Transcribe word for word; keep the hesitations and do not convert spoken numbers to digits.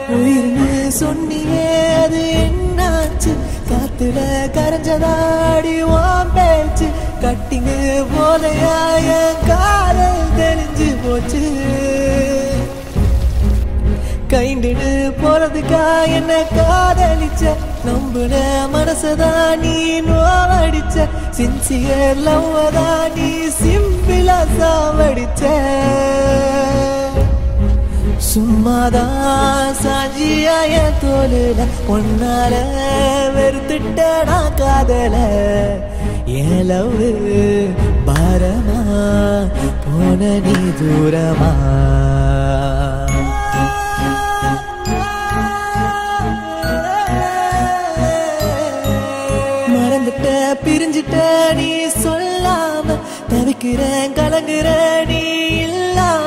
உயிர்னு சொன்னியே அது என்னாச்சு காத்துல கரைஞ்சதாடி உன் பேச்சு கட்டிங்கு போதையாய காதல் தெரிஞ்சு போச்சு கைண்டுன்னு போறதுக்கா என்ன காதலிச்ச நம்புன மனசதான் நீ நோவடிச்ச சின்சியர் லவ்வதான் நீ சிம்பிளா சாவடிச்ச சும்மாதான் சாஞ்சியாய தோலுல ஒன்னால வெறுத்துட்டா காதல ஏன் லவ் பாரமா போன நீ தூரமா மறந்துட்ட பிரிஞ்சிட்ட நீ சொல்லாம தவிக்கிறேன் கலங்குற நீ